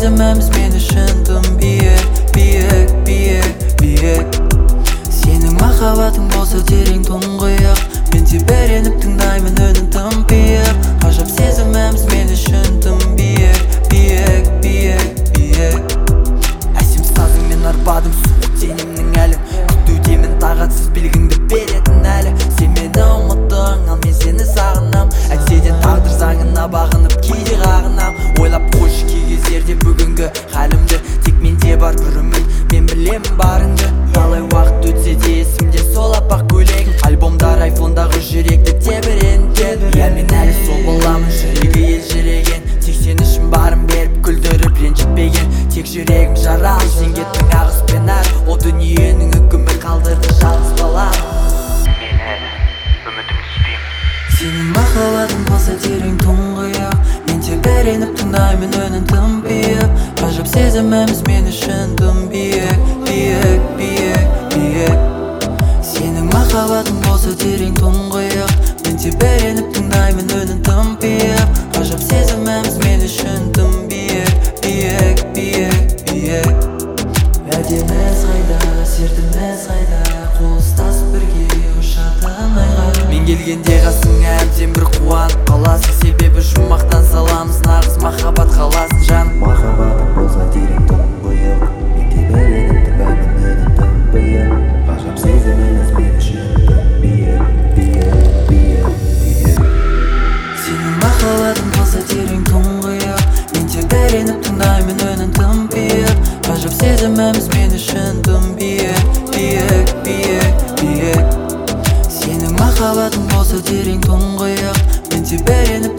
сезіміміз мен үшін тым биік, биік, биік, биік. Сенің махаббатың болса терең тұңғиық, мен тебіреніп тыңдаймын үнін тым биік. Ғажап сезіміміз мен үшін тым биік, биік, биік, биік. Әсем сазыңмен арбадым суық денемнің әлін, күтудемін тағатсыз белгіңді беретін әлі. Сен мені ұмыттың, ал мен сені сағынам. Әйтсе де тағдыр заңына бағынып кейде қағынам. Ойлап қойшы кей кездерде бүгінгі халімді, тек менде бар бір үміт, мен білемін барыңды. Қалай уақыт өтсе де есімде сол аппақ көйлегің, альбомдар айфондағы жүректі тебірентеді. Иә мен әлі сол боламын, жүрегі елжіреген, тек сен үшін барын беріп күлдіріп ренжітпеген. Тек жүрегім жаралы, сен кеттің ағыспен әрі, о дүниенің үкімі қалдырды жалғыз балам. Мен әлі үмітімді үзбеймін. Сенің махаббатың болса терең тұңғиық, мен тебіреніп тыңдаймын үнін тым биік. Ғажап сезіміміз мен үшін тым биік, биік, биік, биік. Сенің махаббатың болса терең тұңғиық, мен тебіреніп тыңдаймын үнін тым биік. Ғажап сезіміміз мен үшін тым биік, биік, биік, биік. Әдеміміз қайда, сертіміз қайда, қол ұстасып бірге ұшатын айға. Мен келгенде қасыңа әбден бір қуанып қаласың, себебі жұмақтан саламыз нағыз махаббат қаласын жаным. Махаббатың болса терең тұңғиық, мен тебіреніп тыңдаймын үнін тым биік. Ғажап сезіміміз мен үшін тым биік, биік, биік, биік. Сенің махаббатың болса терең тұңғиық, мен тебіреніп тыңдаймын үнін тым биік. Ғажап сезіміміз мен үшін тым биік, биік, биік, биік. Сенің махаббатың болса терең тұңғиық, мен тебіреніп